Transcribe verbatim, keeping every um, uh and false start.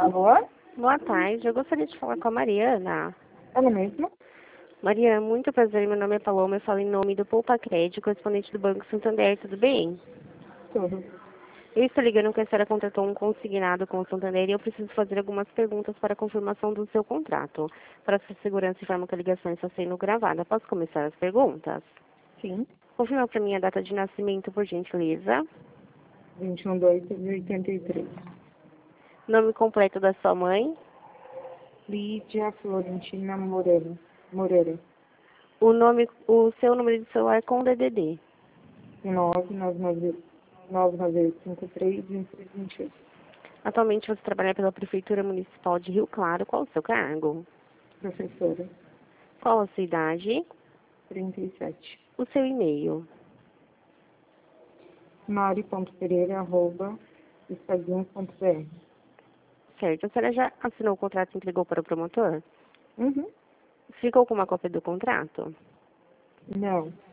Alô? Boa tarde, eu gostaria de falar com a Mariana. Ela mesma? Mariana, muito prazer, meu nome é Paloma, eu falo em nome do Poupa Crédito, correspondente do Banco Santander, tudo bem? Tudo. Eu estou ligando porque a senhora contratou um consignado com o Santander e eu preciso fazer algumas perguntas para a confirmação do seu contrato. Para sua segurança, informo que a ligação está sendo gravada. Posso começar as perguntas? Sim. Confirma para mim a data de nascimento, por gentileza. vinte e um de dois de oitenta e três. Nome completo da sua mãe. Lídia Florentina Moreira. Moreira. O nome, o seu número de celular com D D D. nove nove nove nove nove cinco três dois três dois oito. Atualmente você trabalha pela Prefeitura Municipal de Rio Claro. Qual o seu cargo? Professora. Qual a sua idade? trinta e sete. O seu e-mail? mari.pereira arroba estadinho ponto br. Certo. A senhora já assinou o contrato e entregou para o promotor? Uhum. Ficou com uma cópia do contrato? Não.